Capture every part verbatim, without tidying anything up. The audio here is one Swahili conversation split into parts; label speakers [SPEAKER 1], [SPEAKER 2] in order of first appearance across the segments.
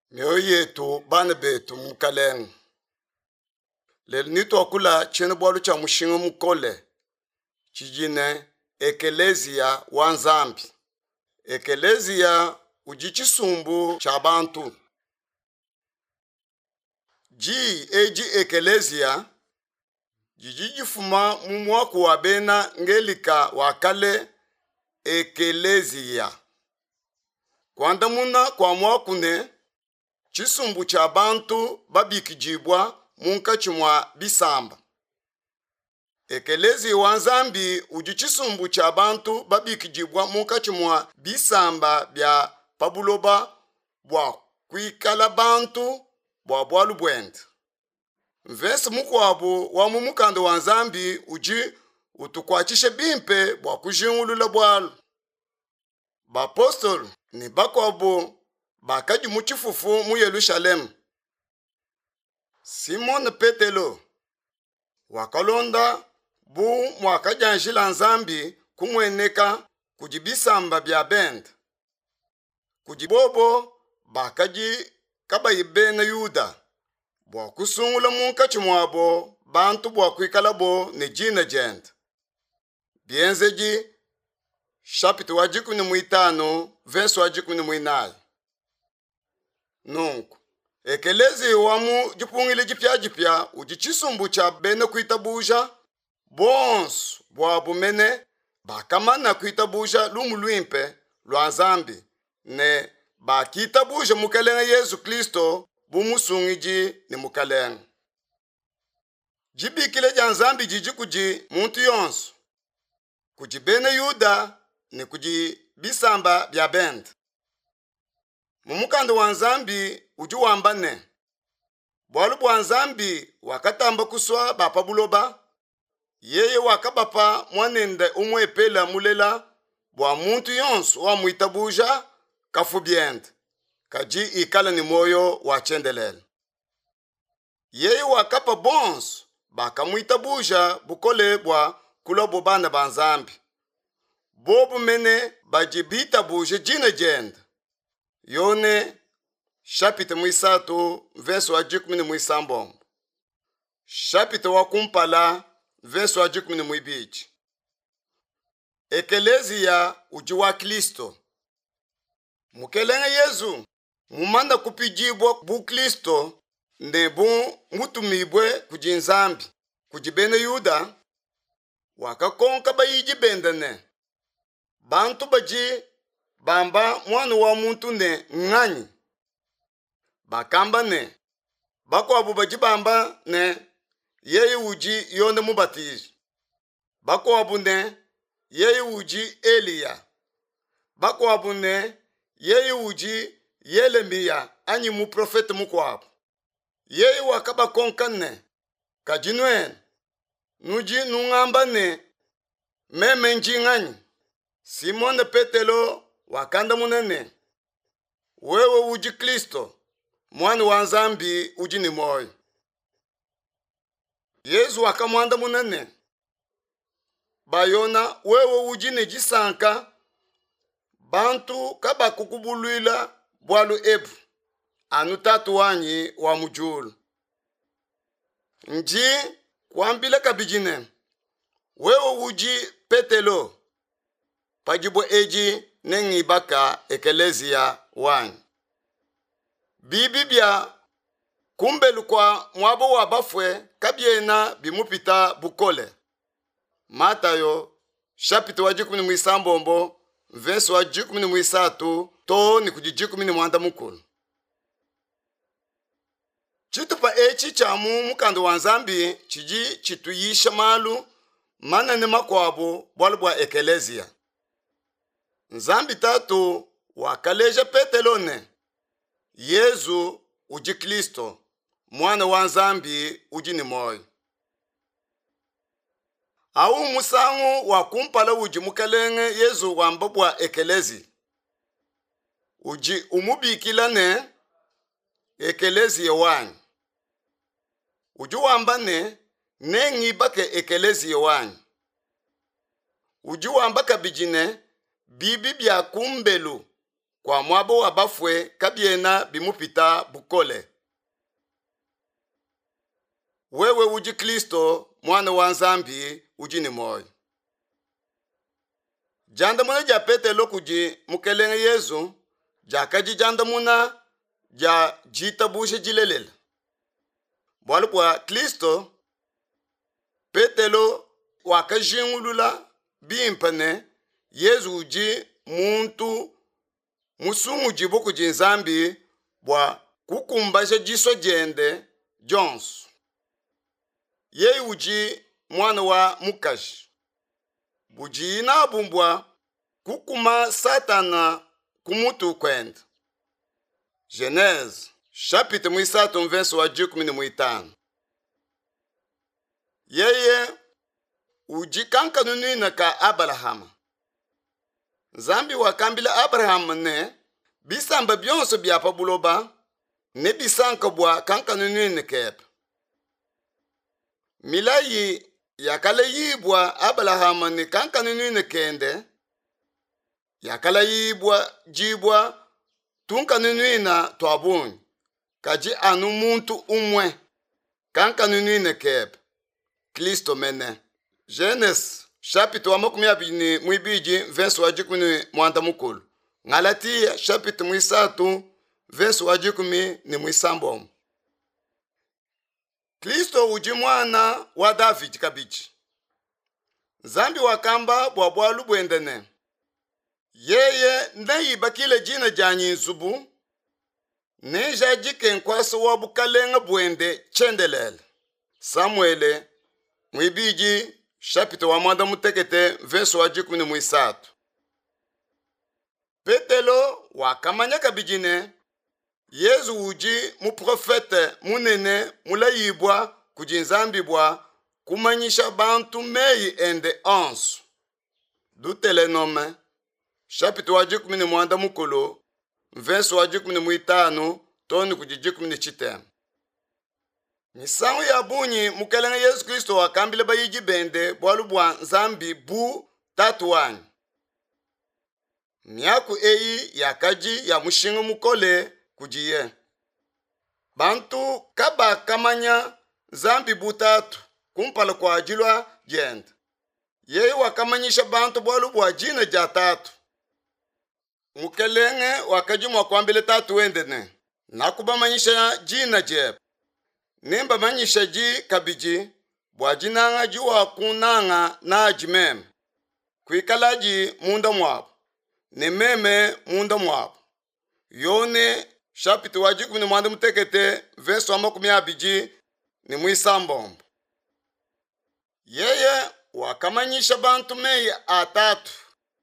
[SPEAKER 1] Mioyo yetu bana betu mukaleng. Lelo nito akula chene bwalu cha mushinga mukole. Chijine ekelezia wanzambi. Ekelezia ujichisumbu cha bantu. Ji eji ekelezia jijijifuma mumwaku wabena ngelika wakale ekelezia. Kwanda muna kwa mwakune chisumbu cha bantu babikijibwa munka chimwa bisamba. Ekelezi wanzambi uji chisumbu cha bantu babikijibwa munka chimwa bisamba bya pabuloba bwa kuikala bantu bwa bwalu bwende. Mvesi mukwabu wa mumukando wanzambi uji utukwachishe bimpe bwa kujingulula bwalu. Bapostol ni bakwabu bakaji muchifufu mu Yerusalemu. Simon Petelo wakalonda bu mwakajanjila nzambi kumweneka kujibisamba bya benda. Kujibobo bakaji kabayibena Yuda bwa kusungula munka chimwabo bantu bwa kuikalabo ne jina jenda. Bienzeji chapitre wa jikuni muitano verse wa jikuni muinayi. Nunku ekelezi wamu jipungile jipya jipya ujichisumbu cha bene kuitabuja bonsu bwa bumene bakamana kuitabuja lumu lwimpe lwa nzambi ne bakitabuja mukalenga Yesu Kristo bumusungiji ni mukalenga. Jibikile ja nzambi jiji kuji muntu yonsu kuji bene Yuda ni kuji bisamba bya benda. Mumukando wa nzambi uji wambane. Bwalu bwa nzambi wakatamba kuswa bapabuloba. Yeye wakabapa mwanende umwepela mulela bwa muntu yonsu wa muitabuja kafubiende. Kaji ikala ni moyo wa chendelele. Yeye wakapa bonsu baka muitabuja bukole bwa kulobo bana ba nzambi. Bobu mene bajibita buje jina jenda. Yone chapitre mwisatu verse wa jikumi mwisambombo. Chapitre wa kumpala verse wa jikumi mwibichi. Ekelezia uji wa Kristo. Mukelenga Yesu mumanda kupijibwa bu Kristo ndebu mutumibwe kujinzambi kujibene Yuda wakakonka bayiji bendane. Bantu baji bamba mwana wa muntu ne ngani. Bakamba ne. Bako abu baji bamba ne. Yeye uji yonde mubatizi. Bako abu ne. Yeye uji Eliya. Bako abu ne. Yeye uji Yeremia anyi mu profete muko abu. Yeye wakaba konkan ne. Kajinwen. Nuji nungamba ne. Meme nji ngani. Simon Petelo wakanda munene. Wewe uji Kristo. Mwana wa nzambi uji ni moyo. Yesu wakamwanda munene. Bayona wewe uji ni jisanka. Bantu kaba kukubuluila bwalu ebu. Anu tatu wanyi wa mujulu. Nji kwambile kabijine. Wewe uji Petelo. Pajibo eji nengi baka ekelezia wanyi. Bibibia kumbelu kwa mwabo wa bafwe kabiena bimupita bukole. Matayo chapitre wa jikumi mwisambombo verse wa jikumi mwisatu to ni kujijikumi ni mwanda mukulu. Chitupa echi chamu mukando wa nzambi chiji chituyisha malu mana ni makwabo bwalubwa ekelezia. Nzambi tatu wakaleja Petelone. Yesu uji Kristo. Mwana wa nzambi uji ni moyo. Au musangu wakumpala uji mukalenge Yesu wambabwa ekelezi. Uji umubikilane ekelezi yewani. Uji wambane nengi bake ekelezi yewani. Uji wambaka bijine bibi bya kumbelu kwa mwabo wa bafwe kabiena bimupita bukole. Wewe uji Kristo mwana wa Nzambi uji ni moyo. Janda muna ja Petelo kuji mukelenge Yesu jakaji janda muna ja jita bushe jilelele. Bwalu kwa Kristo Petelo wakajingulula bimpane Yesu uji muntu musungu jibu kuji Nzambi bwa kukumbasha jiso jende Jones. Ye uji mwana wa mukaji. Buji na bumbwa kukuma Satana kumutu kwenda. Genèse chapitre mwisatu verse wa jukumi ni mwitano. Yeye uji kankanunina ka Abraham. Nzambi wakambila Abraham ne bisamba byonso byapa buloba ne bisanka bwa kankanunina kepa. Milayi yakala yibwa Abraham ni kankanunina kende. Yakala yibwa jibwa tunkanunina twabunyi. Kaji anu muntu umwe kankanunina kepa. Kristo mene. Genèse chapitre wa makumi abiri mwibiji verse wa jukumi mwanda mukulu. Ngalatia chapitre mwisatu verse wa jukumi ni mwisambomu. Kristo uji mwana wa David kabichi. Nzambi wakamba bwa bwalu bwendene. Yeye ndayibakile jina janyi nzubu. Neja jike nkwaso wa bukalenga bwende chendelele. Samuele mwibiji chapitre wa mwanda mutekete verse wa jukumi ni mwisatu. Petelo wakamanya kabijine. Yesu uji muprofete munene mulayibwa kuji Nzambi bwa kumanyisha bantu meyi ende ansu. Dutelenome chapitre wa jukumi ni mwanda mukulu verse wa jukumi ni mwitanu toni kuji jukumi ni chitema. Misangu ya bunyi mukelenge Yesu Kristo wakambile bayiji bende bwalu bwa Nzambi bu tatu wanyi. Miaku eyi yakaji ya mushingu mukole kujiye. Bantu kaba kamanya Nzambi butatu kumpala kwa ajilwa jenda. Yeye wakamanyisha bantu bwalu bwa jina ja tatu. Mukelenge wakaji mwakwambile tatu wendene. Nakubamanyisha jina jeba. Nimba manyisha ji kabiji bwa jinanga ji wakunanga na ajimeme. Kuikalaji munda mwabu. Ni meme munda mwabu. Yone chapitre wa jukumi ni mwanda mutekete verse wa makumi abiji ni mwisambombo. Yeye wakamanyisha bantu meyi atatu.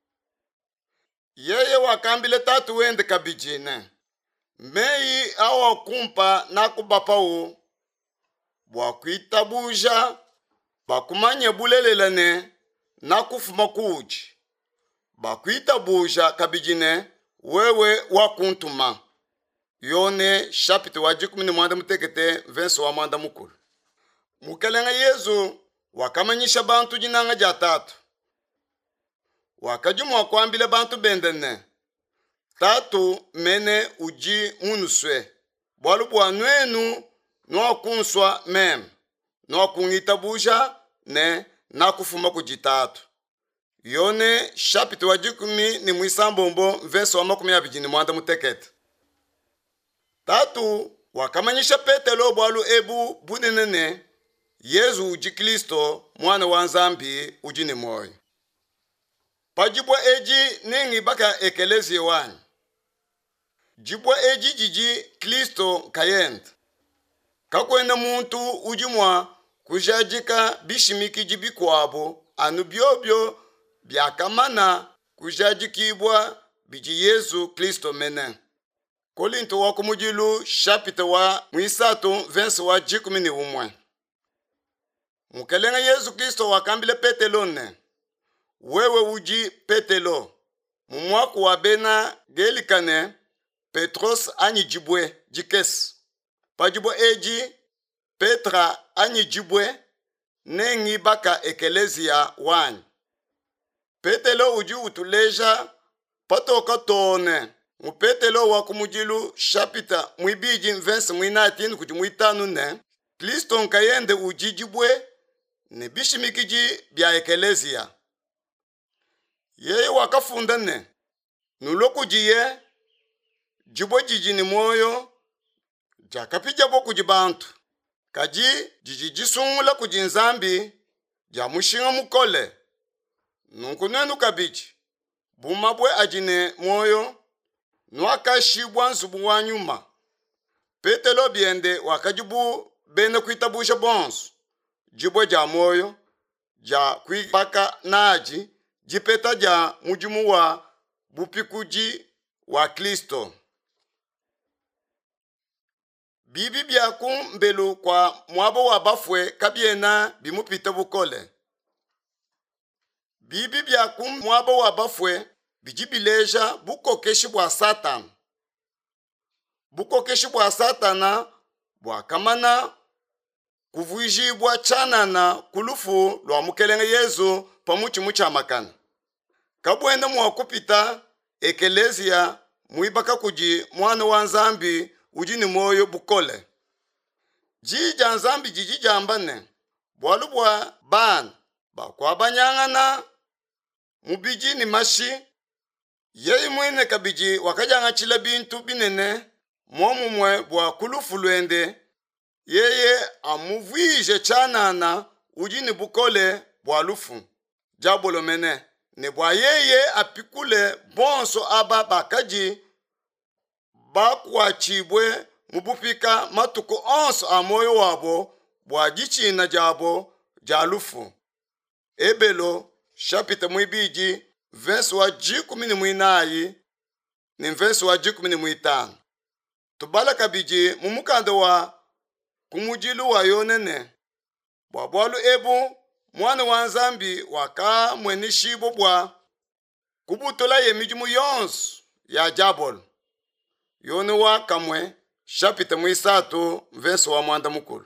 [SPEAKER 1] Yeye wakambile tatu wende kabijine. Meyi awa kumpa na kubapawu. Bwakuitabuja bakumanye bulelelane na kufuma kuji. Bakuitabuja kabijine wewe wakuntuma. Yone chapitre wa jukumi ni mwanda mutekete verse wa mwanda mukulu. Mukelenga Yesu wakamanyisha bantu jinanga ja tatu. Wakajumu wakwambile bantu bendene. Tatu mene uji munuswe. Bwalu bwa nwenu nwa kunswa mem. Nwa kungitabuja ne na kufuma kujitatu. Yone chapitre wa jukumi ni mwisambombo verse wa makumi abiji ni mwanda mutekete. Tatu wakamanyisha Petelo bwalu ebu bunenene. Yesu uji Kristo mwana wa Nzambi uji ni moyo. Pajibwa eji nengi baka ekelezi wanyi. Jibwa eji jiji Kristo kayenda. Kakwenda muntu ujimwa kujajika bishimiki jibi kwabo anu byobyo byakamana kujajikibwa biji Yesu Kristo mene. Kolinto wa kumujilu chapitre wa mwisatu verse wa jikumi ni umwe. Mukelenga Yesu Kristo wakambile Petelo ne. Wewe uji Petelo. Mumwaku wa bena gelikane Petros anyi jibwe jikesi. Pajibwe eji Petra anyi jibwe nengi baka ekelezia wanyi. Petelo uji utuleja patoka tone Mupetelo wa kumujilu shapita mwibiji mvense mwinatini kuji mwitanu ne Kristo nkayende ujijibwe ne bishimikiji bya ekelezia. Yeye wakafunda ne nulokujiye jibwe jijini moyo jakapijabo kuji bantu kaji jijijisungula kuji nzambi ja mushinga mukole nunkunenu kabiji bumabwe ajine moyo nwakashibwa nzubu wa nyuma. Petelo biende wakajibu bene kuitabusha bonso jibwe ja moyo ja kuipaka naji jipeta ja mujumu wa bupikuji wa Kristo. Bibi byaku mbelu kwa mwabo wa bafwe kabiena bimupita bukole. Bibi byaku mwabo wa bafwe bijibileja bukokeshi bwa Satan. Bukokeshi bwa Satana bwa kamana kuvuijibwa chanana kulufu lwa mukelenge Yesu pamuchi mucha makana. Kabwenda mwakupita ekelezia muibaka kuji mwana wa nzambi ujini moyo bukole. Jija nzambi jijija ambane bwalu bwa bana bakwa banyangana mubiji ni mashi. Yei mwene kabiji wakajanga chila bintu binene mwomu mwe bwa kulufu lwende yeye amuvije chanana ujini bukole bwa lufu. Jabolo mene ne bwa yeye apikule bonso aba bakaji bakwa chibwe mubupika matuko onso amoyo wabo bwa jichina jabo jalufu. Ebelo shapita mwibiji verse wa jikumi ni mwinayi ni verse wa jikumi ni mwitano. Tubala kabiji mumukando wa kumujilu wa yonene bwa bwalu ebu mwana wa nzambi waka mwenishibo bwa kubutola ye mijumu yonsu ya jabol. Yone wa kamwe shapita mwisatu verse wa mwanda mukulu.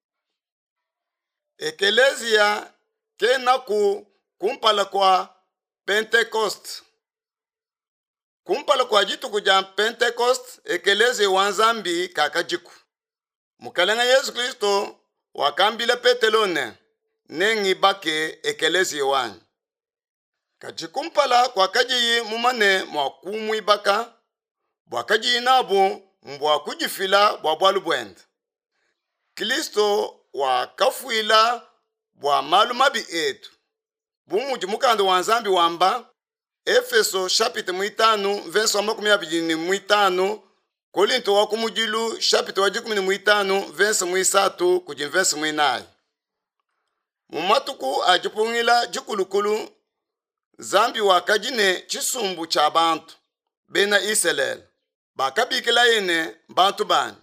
[SPEAKER 1] Ekelezia kena ku kumpala kwa Pentecost. Kumpala kwa jitu kuja Pentecost ekeleze wanzambi kakajiku. Mukalenga Yesu Kristo wakambile Petelone nengi bake ekeleze wanyi. Kajikumpala kwa kaji mumane mwakumwi baka bwa kaji inabu mbwa kujifila bwa bwalu bwenda. Kristo wakafuila bwa malu mabi etu. Bumuji mukando wanzambi wamba Efeso shapita mwitanu verse wa makumi abili ni mwitanu. Korinto wa kumujilu shapita wa jikumi ni mwitanu verse mwisatu kuji verse mwinayi. Mumatuku ajipungila jikulukulu zambi wakajine chisumbu cha bantu bena Israel bakabikila yene bantu bani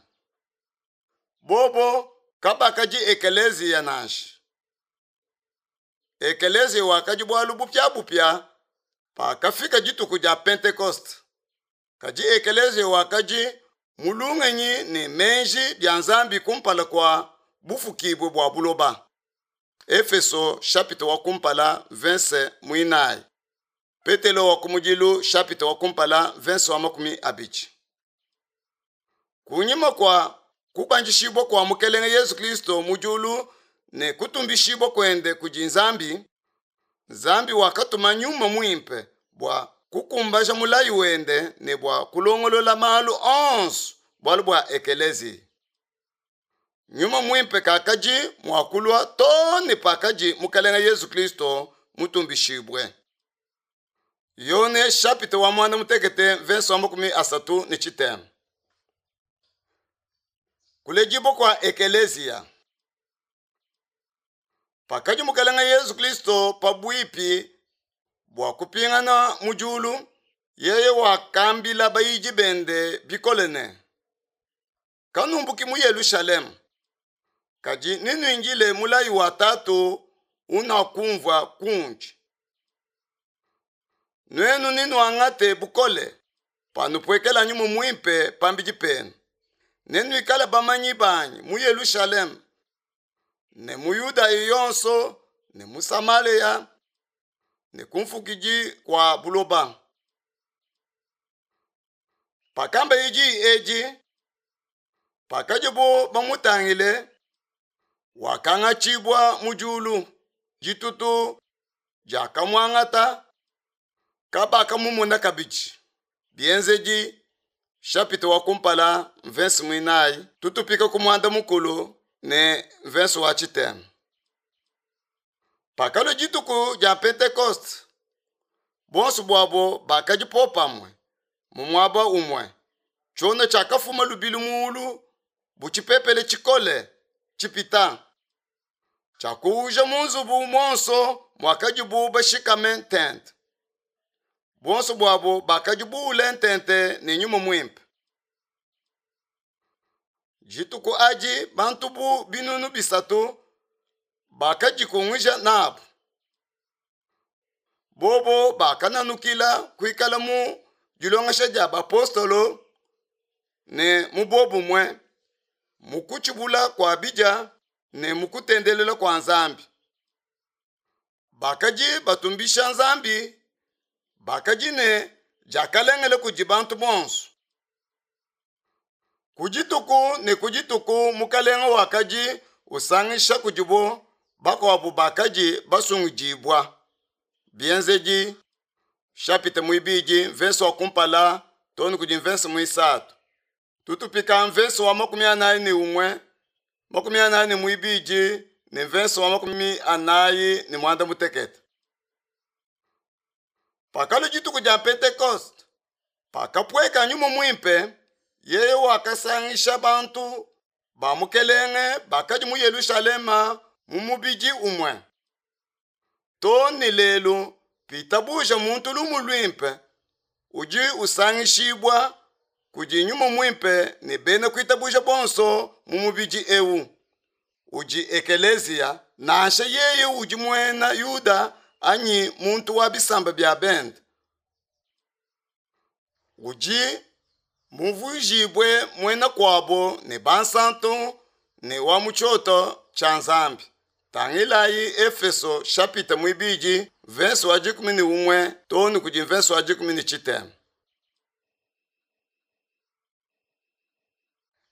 [SPEAKER 1] bobo kabakaji ekelezi ya nashi. Ekelezi wakaji bwalu bupya bupya pakafika jitu kuja Pentecost. Kaji ekelezi wakaji mulungenyi ni menji bya nzambi kumpala kwa bufukibwe bwa buloba. Efeso shapita wa kumpala verse mwinayi. Petelo wa kumujilu shapita wa kumpala verse wa makumi abichi. Kunyima kwa kubanjishibwa kwa mukelenge Yesu Kristo mujulu ne kutumbishibwa kwende kujinzambi. Zambi wakatuma nyuma mwimpe bwa kukumbaja mulayi wende ne bwa kulongolola malu onsu bwalu bwa ekelezi. Nyuma mwimpe kakaji mwakulwa toni pakaji mukalenga Yesu Kristo mutumbishibwe. Yone shapita wa mwana mutekete verse wa makumi asatu ni chitemu. Kulejibo kwa ekelezia. Pakaji mukalenga Yesu Kristo pabwipi bwa kupingana mujulu yeye wakambila bayiji bende bikolene. Kanumbuki mu Yerusalemu. Kaji ninu injile mulayi watatu unakumva kunji. Nwenu ninu angate bukole panupwekela nyumu mwimpe pambiji penu. Nenu ikala bamanyi banyi mu Yerusalemu ne mu Yuda yonso ne mu Samaria ne kumfukiji kwa buloba. pakamba iji eji pakajibu bamutangile wakanga chibwa mujulu jitutu jakamwangata kabaka mumuna kabichi bienzeji shapito wakumpala mvensi mwinai tutupika kumwanda mukulu ne mvensi wa chitema. Pakalo jituku ja Pentecost bonsu bwabo bakaji popamwe mumwaba umwe chona chakafuma lubilu mulu buchipepele chikole chipita chakuja munzubu monso mwakaji buba shikame tent bonsu bwabo bakaji bule ntente ni nyuma mwimpe jituku aji bantubu binunu bisatu bakaji kungisha nabu bobo bakananukila kuikala mu julongasha jaba apostolo ne mubobu mwe mukuchibula kwa bija ne mukutendelela kwa nzambi bakaji batumbisha nzambi bakaji ne jakalengele kujibantu bonsu kujituku ne kujituku mukalenga wakaji usangisha kujibo bako wabu bakaji basungijibwa bienzeji shapite muibiji mvenso wa kumpala toni kuji mvenso muisatu tutupika mvenso wa makumi anayi ni umwe makumi anayi ni muibiji ni mvenso wa makumi anayi ni mwanda muteketa. Pakalo jituku ja Pentecost pakapweka nyuma mwimpe yeye wakasangisha bantu bamukelenge bakaji mu Yerusalema mumubiji umwe toni lelo pitabuja muntu lumulwimpe uji usangishibwa kuji nyuma mwimpe ni bene kuitabuja bonso mumubiji ewu uji ekelezia nashe yeye uji mwena Yuda anyi muntu wa bisamba bya bend uji muvujibwe mwena kwabo ni bansanto ni wa muchoto cha nzambi tangilayi Efeso shapita mwibiji verso wa jikumi ni umwe toni kuji verso wa jikumi ni chitema.